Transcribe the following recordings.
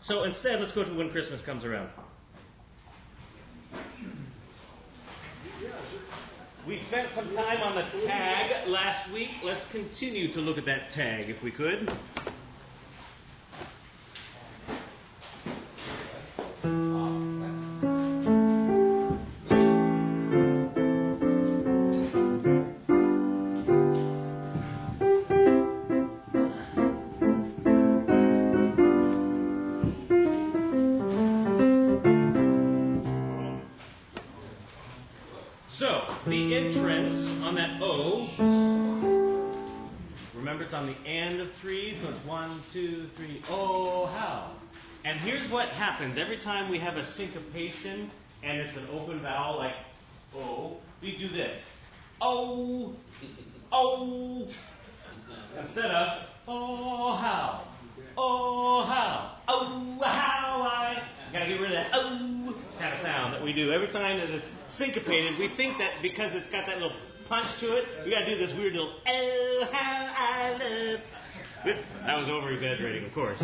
So instead, let's go to When Christmas Comes Around. We spent some time on the tag last week. Let's continue to look at that tag if we could. So, the entrance on that O, remember it's on the end of 3, so it's 1, 2, 3, oh, how. And here's what happens. Every time we have a syncopation and it's an open vowel like O, we do this. Oh, oh, instead of oh, how. Oh, how. Oh, how I. Gotta get rid of that oh kind of sound that we do. Every time that it's syncopated, we think that because it's got that little punch to it, we gotta do this weird little oh, how I love. That was over exaggerating, of course.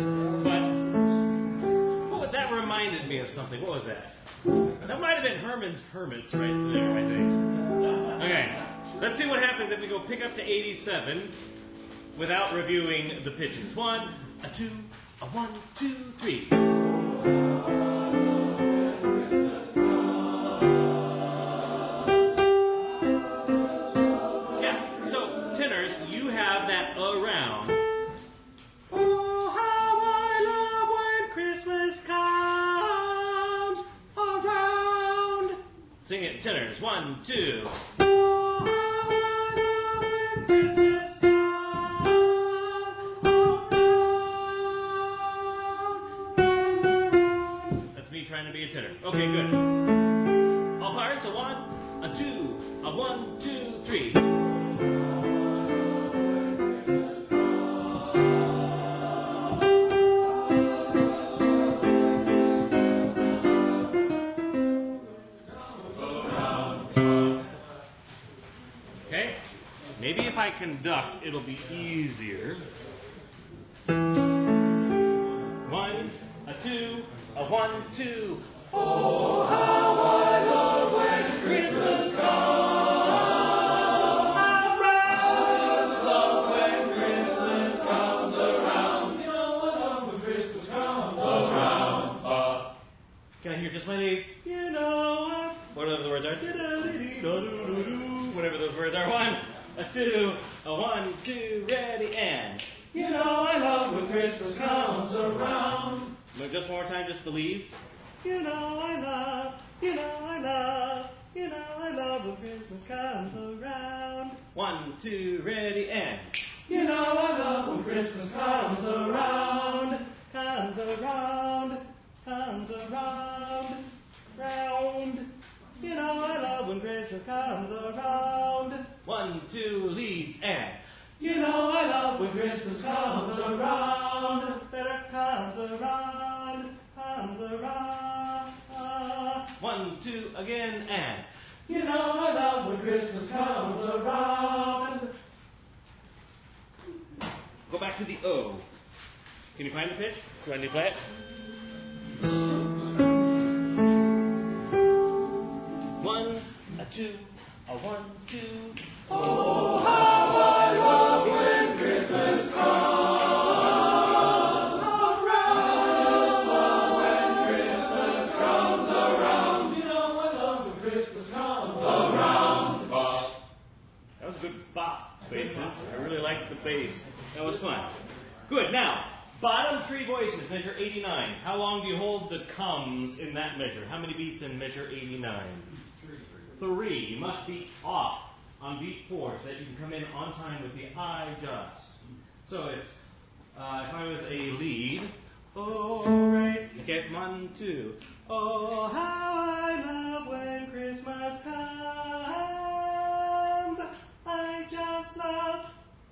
But that reminded me of something. What was that? That might have been Herman's Hermits right there, I think. Okay, let's see what happens if we go pick up to 87 without reviewing the pitches. 1, a 2, a 1, 2, 3. Yeah, so tenors, you have that around. Oh, how I love when Christmas comes around. Sing it, tenors. 1, 2. Oh, how I love when Christmas comes around. That's me trying to be a tenor. Okay, good. All parts. A 1, a 2, a 1, 2, 3. Maybe if I conduct, it'll be easier. 1, a 2, a 1, 2. Oh, how I love when Christmas comes around. Love when Christmas comes around. You know I love when Christmas comes around. Can I hear just my knees? You know whatever the words are. Whatever those words are. 1. A 2, a 1, 2, ready, and you know I love when Christmas comes around. Just one more time, just the leads. You know I love, you know I love, you know I love when Christmas comes around. 1, 2, ready, and you know I love when Christmas comes around. Comes around, comes around, round. You know I love when Christmas comes around. 1, 2, leads, and you know I love when Christmas comes around. Better comes around, comes around. 1, 2, again, and you know I love when Christmas comes around. Go back to the O. Can you find the pitch? Do I need to play it? 1, a 2, a 1, 2. Oh, how I love when Christmas comes around. Just love when Christmas comes around. You know I love when Christmas comes around. That was a good bop, basses. I really liked the bass. That was fun. Good. Now, bottom 3 voices, measure 89. How long do you hold the comes in that measure? How many beats in measure 89? 3. You must be off on beat 4 so that you can come in on time with the I just. So it's, if I was a lead, oh, right, okay, 1, 2. Oh, how I love when Christmas comes. I just love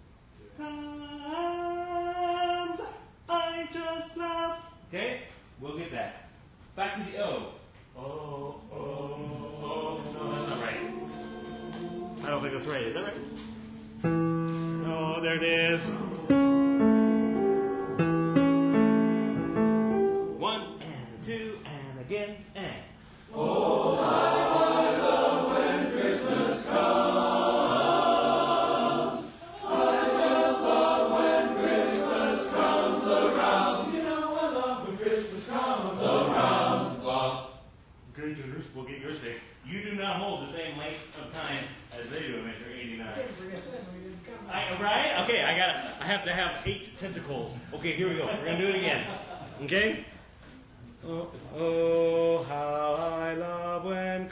comes. I just love. Okay, we'll get that. Back to the O. Oh, oh, oh. No, that's not right. I don't think that's right. Is that right? Oh, there it is. 1, we'll get yours fixed. You do not hold the same length of time as they do in Measure 89. Right? Okay, I have to have 8 tentacles. Okay, here we go. We're going to do it again. Okay? Oh, how I love when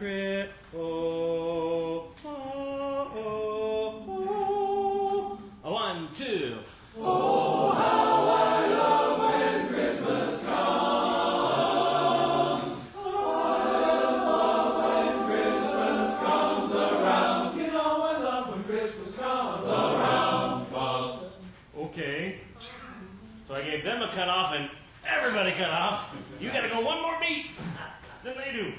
oh, oh, oh, oh. 1, 2. Oh, how I love when Christmas comes. I just love when Christmas comes around. You know I love when Christmas comes around. Okay. So I gave them a cutoff and everybody cut off. You gotta go one more beat than they do.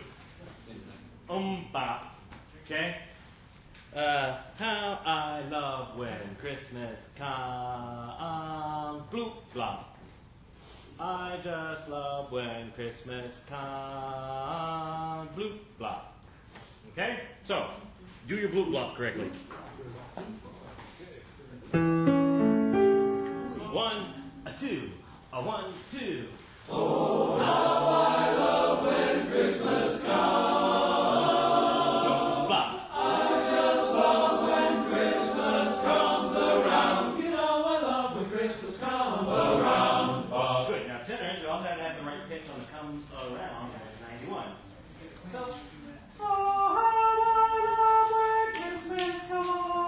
Bop. Okay? How I love when Christmas comes. Bloop, blop. I just love when Christmas comes. Bloop, blop. Okay? So, do your bloop, blop correctly. 1, 2. 1, 2. Oh, how I love when Christmas comes. I just love when Christmas comes around. You know I love when Christmas comes around. Good. Now, tenors, we also have to have the right pitch on the comes around. 91. So, oh, how I love when Christmas comes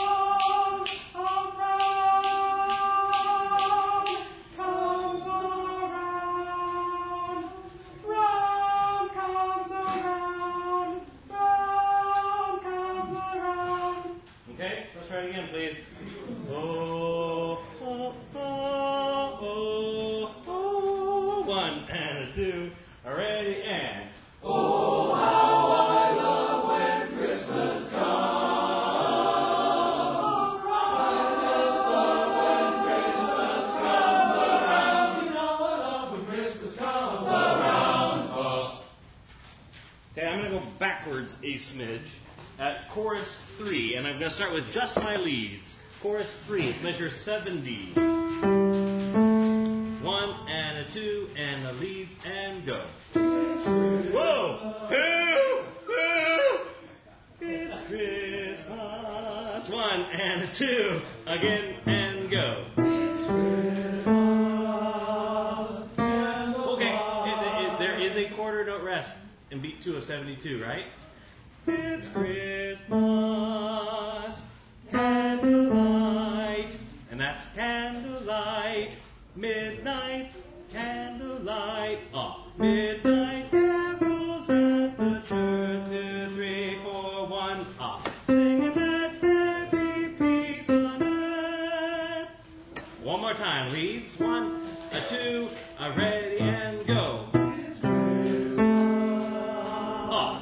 around. Comes around. Round comes around. Round comes around. Okay, let's try it again, please. Oh, oh, oh, oh, oh. 1 and a 2. Ready and. Oh, how I love when Christmas comes. I just love when Christmas comes around. You know I love when Christmas comes around. Okay, I'm going to go backwards a smidge at chorus 3, and I'm going to start with just my leads. Chorus 3, it's measure 70. 1 and a 2 and the leads and go. Whoa! It's Christmas. 1 and a 2 again and go. It's Christmas. Okay, there is a quarter note rest in beat 2 of 72, right? It's Christmas, candlelight, and that's candlelight, midnight, candlelight, off, midnight, carols at the church, 2, 3, 4, 1, off, singing let there be peace on earth. One more time, leads, 1, a 2, a ready and go. Off.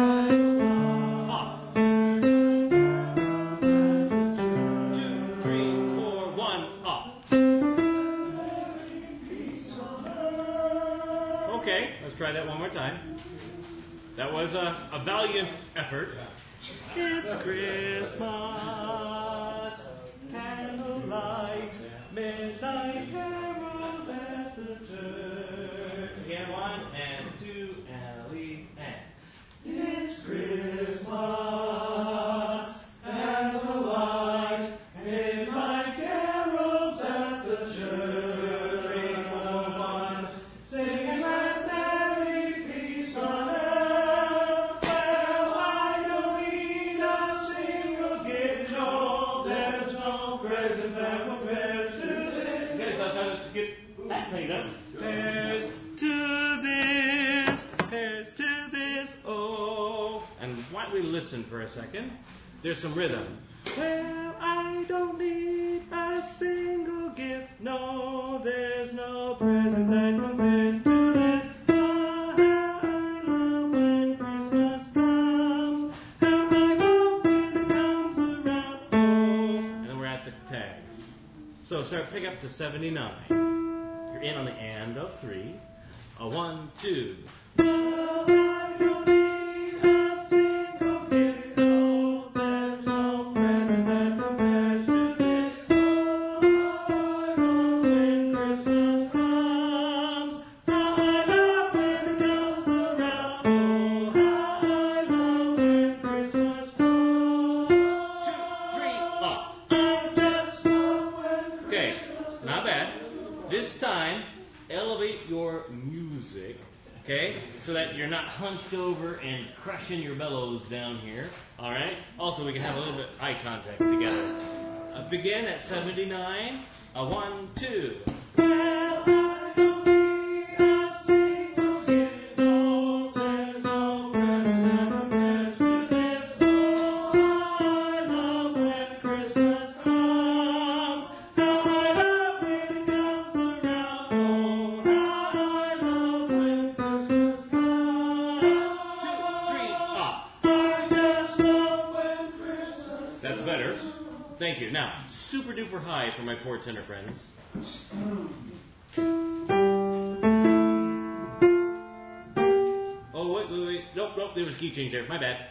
Okay, let's try that one more time. That was a valiant effort. It's Christmas, candlelight, midnight carols at the church. Again, 1 and 2 and leads and. It's Christmas, candlelight, midnight carols at the church. There's to this, oh. And why don't we listen for a second? There's some rhythm. Well, I don't need a single gift. No, there's no present that compares to this. Oh, how I love when Christmas comes. How I love when it comes around. Oh. And then we're at the tag. So pick up to 79. You're in on the and of 3. A 1, 2. Well, I don't need a single gift. No, there's no present that compares to this. Oh, how I love when Christmas comes. How I love when it comes around. Oh, how your music, okay? So that you're not hunched over and crushing your bellows down here, all right? Also, we can have a little bit eye contact together. Begin at 79. 1, 2. Well, I don't need a single gift. There's no present that compares to this. Oh, I love when Christmas comes. How I love when it comes around. Oh, how I love when Christmas comes. 1, 2, 3, off. I just love when Christmas. That's better. Thank you. Now, super duper high for my poor tenor friends. Oh, wait. Nope. There was a key change there. My bad.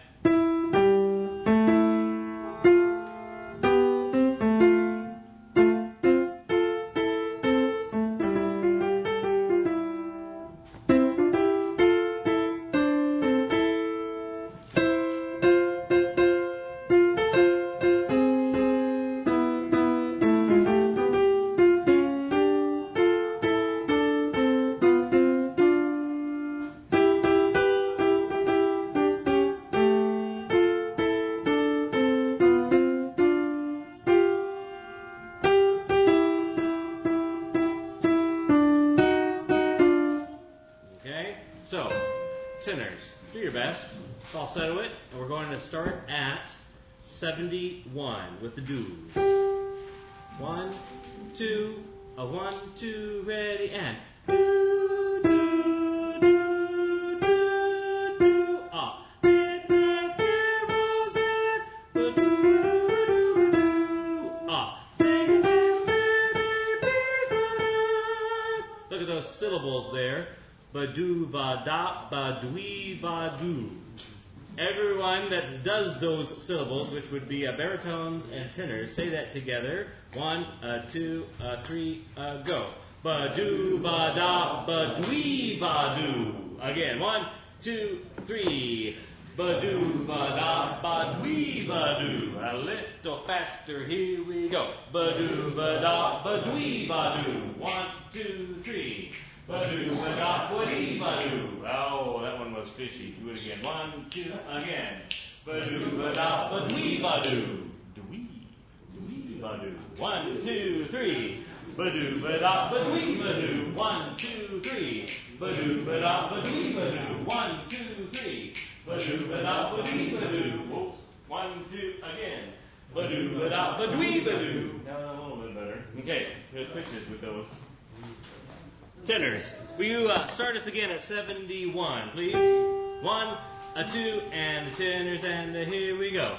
So, tenors, do your best. Falsetto it, and we're going to start at 71 with the do's. 1, 2, 1, 2, ready, and do, do, do, do, do, off. Midnight carols and the do, do, do, off. Sing and many peace on earth. Look at those syllables there. Ba-do, va-da, ba-dwee, va-do. Everyone that does those syllables, which would be baritones and tenors, say that together. 1, 2, 3, go. Ba-do, va-da, ba-dwee, va-do. Again, 1, 2, 3. Ba-do, va-da, ba-dwee, va-do. A little faster, here we go. Ba-do, va-da, ba-dwee, va-do. 1, 2, 3. Ba-do, ba-da, ba-dee, ba-do. Oh, that one was fishy. Do it again. 1, 2, again. Ba-do, ba-da, ba-dwee, ba-do. Dwee, ba-do. 1, 2, 3. Ba-do, ba-da, ba-dwee, ba-do. 1, 2, 3. Ba-do, ba-da, ba-dwee, ba-do. 1, 2, 3. Ba-do, ba-da, ba-dwee, ba-do. Whoops. 1, 2, again. Ba-do, ba-da, ba-dwee, ba-do. Now a little bit better. Okay, good pitches with those. Tenors, will you start us again at 71, please? 1, 2, and the tenors, and here we go.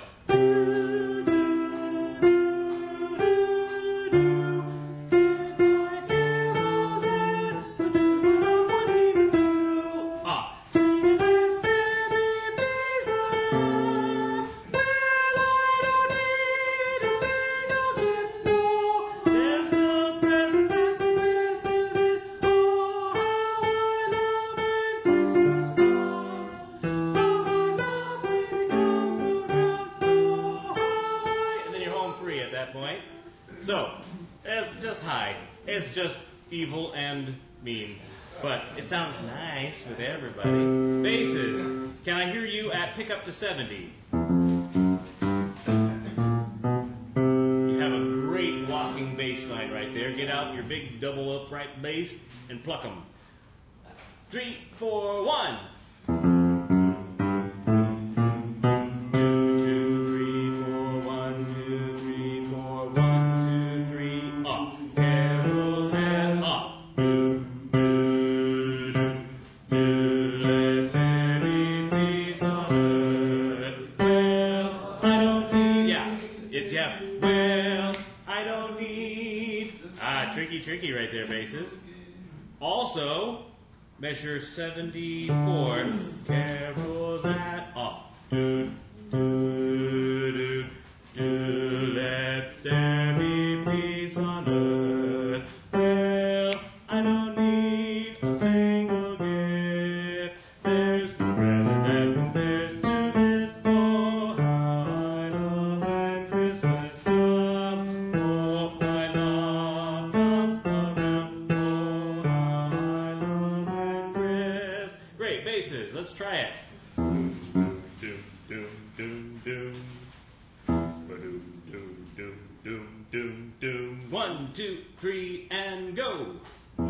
So, it's just high. It's just evil and mean. But it sounds nice with everybody. Basses, can I hear you at pick up to 70? You have a great walking bass line right there. Get out your big double upright bass and pluck them. 3, 4, 1. Tricky right there, basses. Also, measure 74. Carols at off. Do, do, do, do. Let there be peace on earth. Well, I don't need a single gift. There's no present that compares to this. Oh, how I love when Christmas comes. Oh, I love comes around. Oh, how I love basses. Let's try it. Doom, doom, doom, doom. Ba-doom, doom, doom, doom, doom, doom. 1, 2, 3, and go. 1,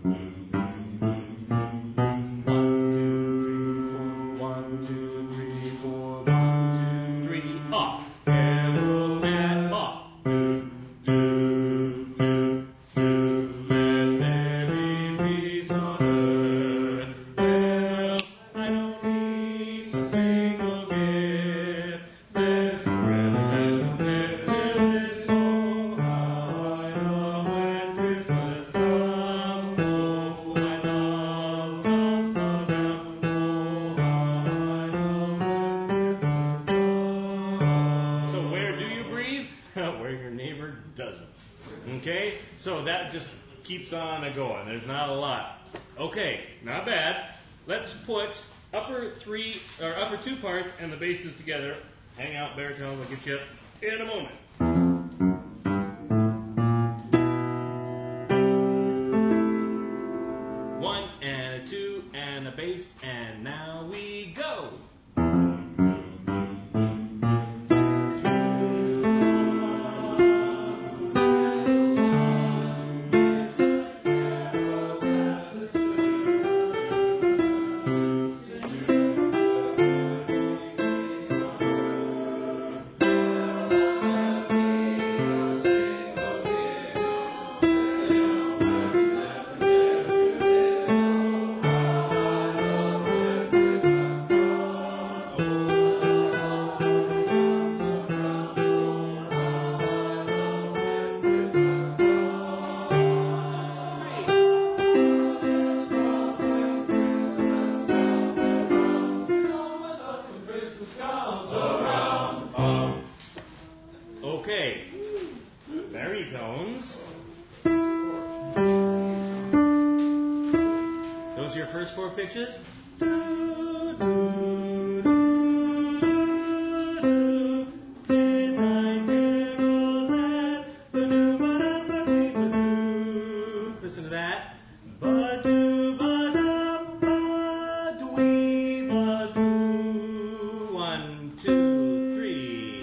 2, 3, 4. 1, 2, 3, 4. 1, 2, 3, off. Carols at off. Doom, doom, doom, doom. Let there be peace on earth. Well, I don't need a single gift. There's a present compared to this soul. How I love when Christmas comes. Oh, I love comes around. Oh, how I love when Christmas comes. So where do you breathe? Where your neighbor doesn't. Okay? So that just keeps on a going. There's not a lot. Okay, not bad. Let's put upper two parts and the basses together. Hang out, baritone. We'll get you in a moment. 1 and a 2 and a bass, and now we go. Okay, baritones. Those are your first 4 pitches. Listen to that. Ba-do-ba-da-ba-dwee-ba-doo. 1, 2, 3.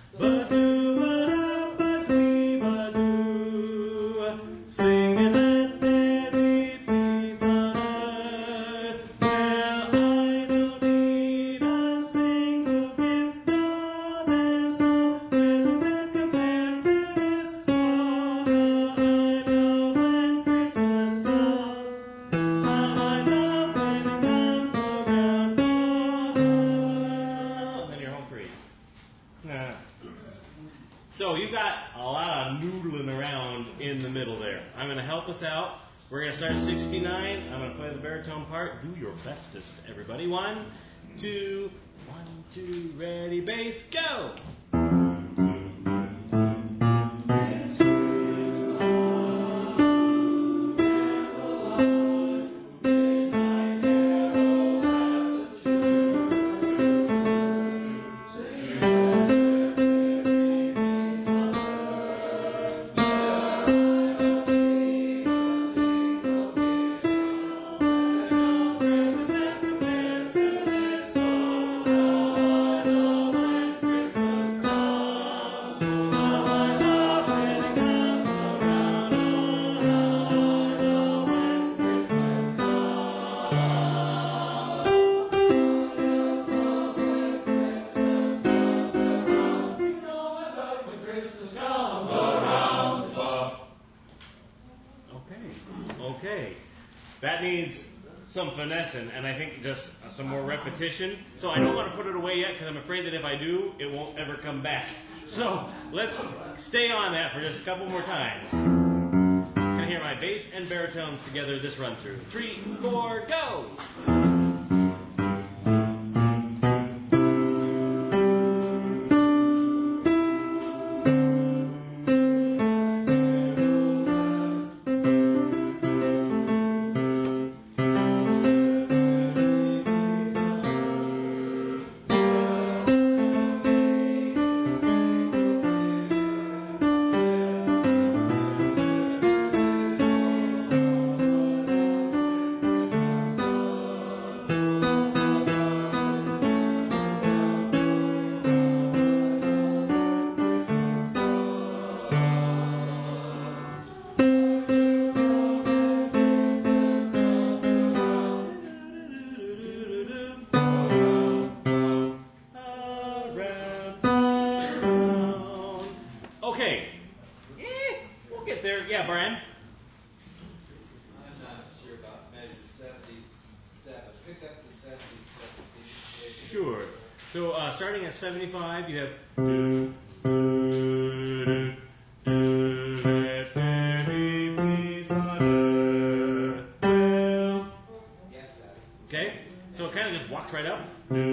Ba-do-ba-da-ba-dwee-ba-doo. Sing and let there be peace on earth. Well, I don't need a single gift. No, there's no present that compares to this. Oh, how I love when Christmas comes. How I love when it comes around. Oh, and then you're home free. Nah. So you've got a lot of noodling around in the middle there. I'm going to help us out. We're going to start at 69. I'm going to play the baritone part. Do your bestest, everybody. 1, 2, 1, 2, ready, bass, go. Okay. That needs some finessing, and I think just some more repetition. So I don't want to put it away yet because I'm afraid that if I do, it won't ever come back. So let's stay on that for just a couple more times. Can I hear my bass and baritones together this run through? 3, 4, go! Brian? I'm not sure about measure 77. Pick up the 77. Sure. So starting at 75, you have. Okay? So it kind of just walks right up.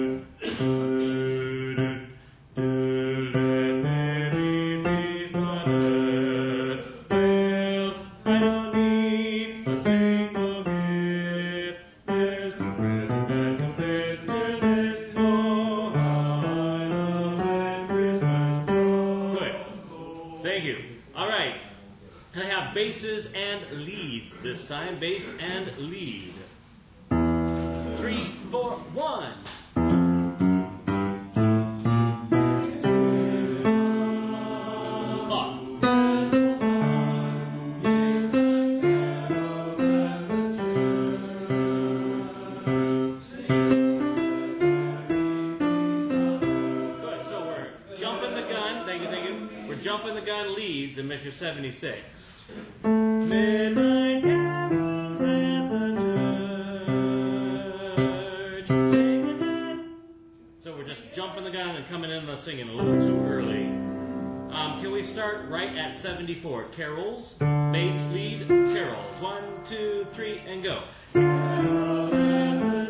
Basses and leads this time. Bass and lead. 3, 4, 1. Good. So we're jumping the gun. Thank you. We're jumping the gun leads in measure 76. Midnight carols at the church, singing that. So we're just jumping the gun and coming in and singing a little too early. Can we start right at 74? Carols, bass, lead, carols. 1, 2, 3, and go. Carols at the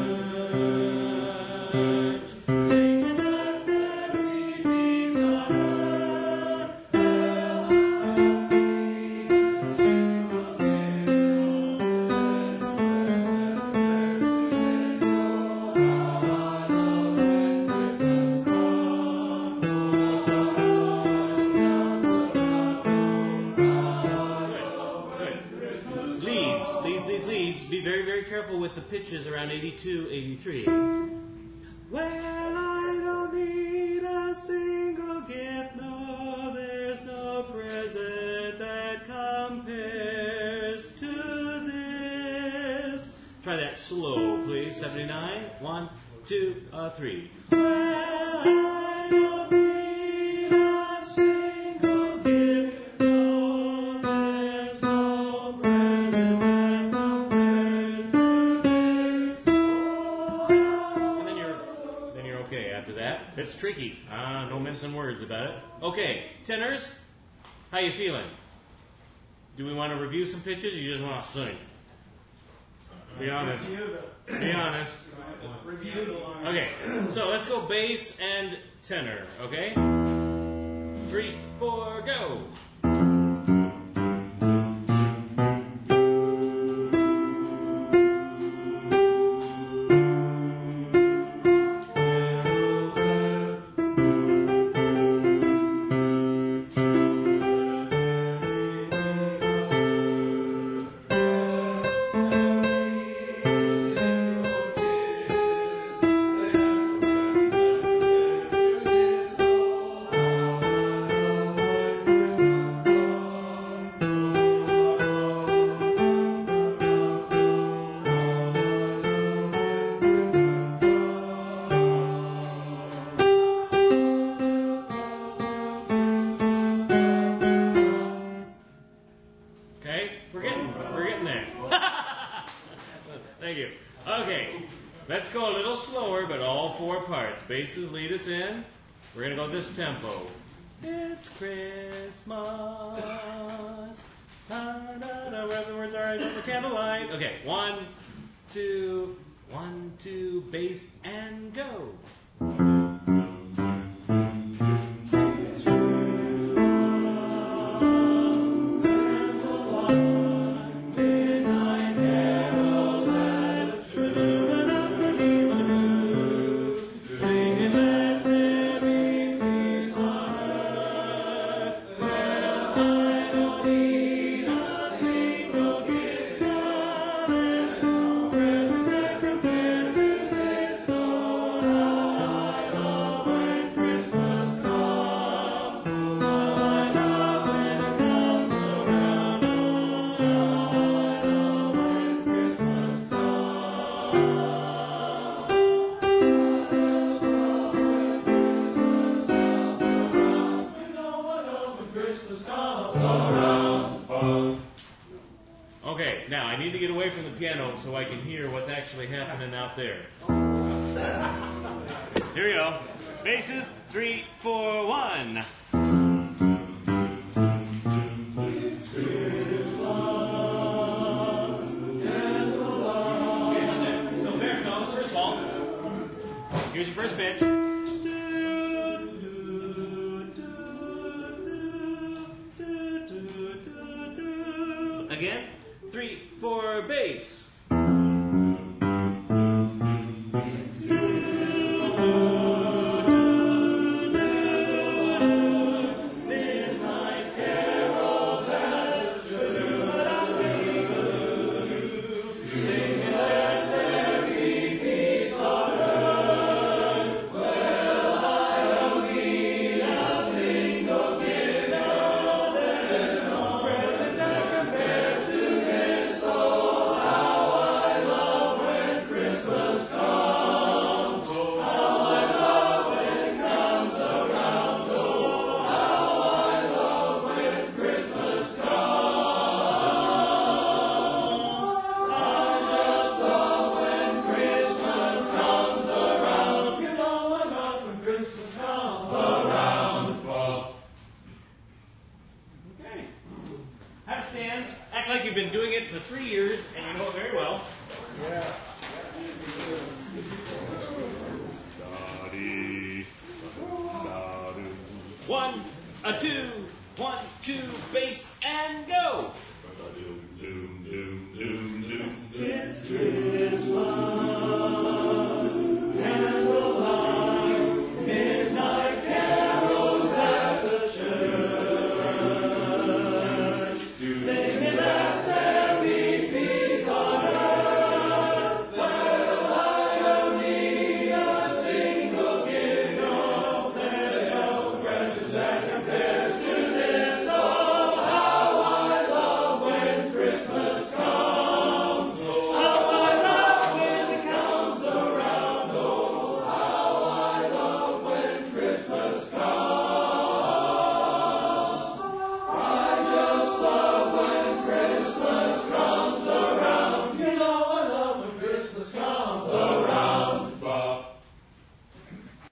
church, singing that merry peace on earth. Be very, very careful with the pitches around 82, 83. Well, I don't need a single gift, no, there's no present that compares to this. Try that slow, please. 79. 1, 2, 3. Well, I don't need a single gift, no, there's no present that compares to this. And then you're okay after that. It's tricky. No mincing words about it. Okay, tenors, how you feeling? Do we want to review some pitches or you just want to sing? Be honest. Be honest. Okay, so let's go bass and tenor, okay? 3, 4, go. Basses lead us in. We're going to go this tempo. It's Christmas. Ta-da-da, whatever the words are, I got the candlelight. Okay, 1, 2, 1, 2, bass and go. piano so I can hear what's actually happening out there. Here we go. Basses, 3, 4, 1. So baritones, first of all. Here's your first pitch. Again, 3, 4, bass. Have a stand. Act like you've been doing it for 3 years and you know it very well. Yeah. One, a two, 1, 2, bass, and go.